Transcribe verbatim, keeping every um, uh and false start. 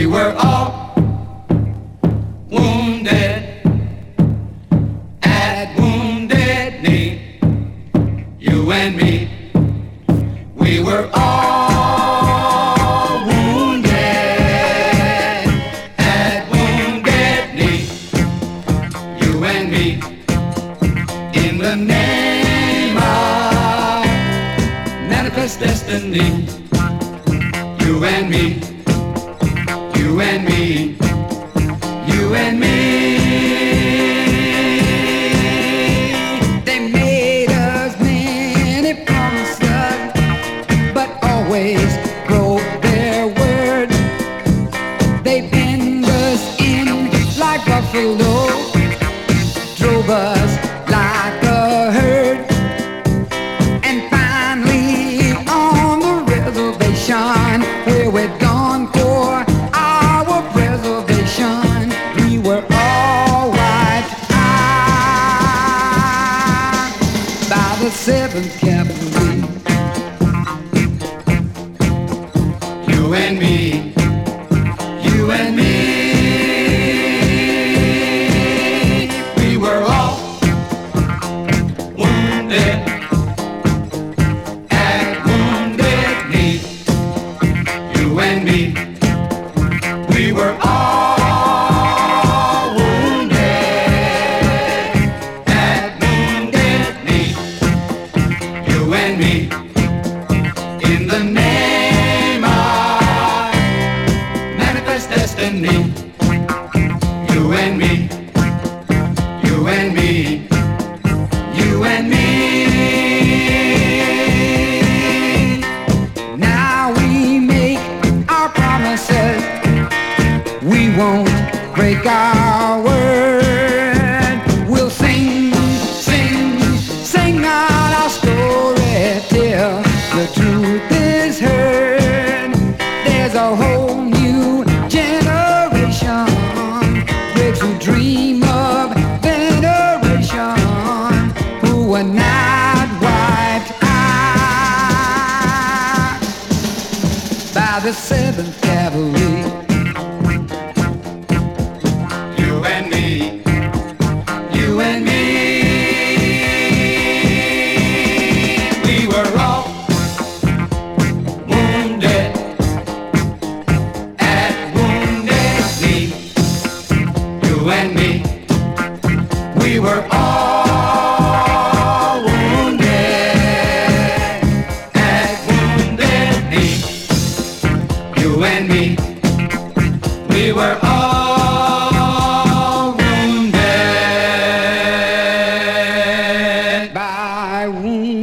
were all wounded at Wounded Knee. You and me, we were all wounded at Wounded Knee. You and me, in the name of manifest destiny. You and me, you and me, you and me. They made us many promises, but always broke their word. They pinned us in like buffalo, drove us like a herd, and finally on the reservation where we're gone for our preservation, we were all wiped out by the seventh Cavalry. You and me, you and me, we were all wounded at Wounded Knee. You and me, we were all wounded at Wounded Knee. You and me, in the name of manifest destiny. You and me, you and me, you and me. Now we make our promises, we won't break our word. We'll sing, sing, sing out our story till the truth is heard. There's a whole new generation, kids who dream of veneration, who were not wiped out by the seventh Cavalry. You and me, you and me, we were all wounded at Wounded Knee. You and me, we were all wounded at Wounded Knee. You and me, we were all wounded by wounded.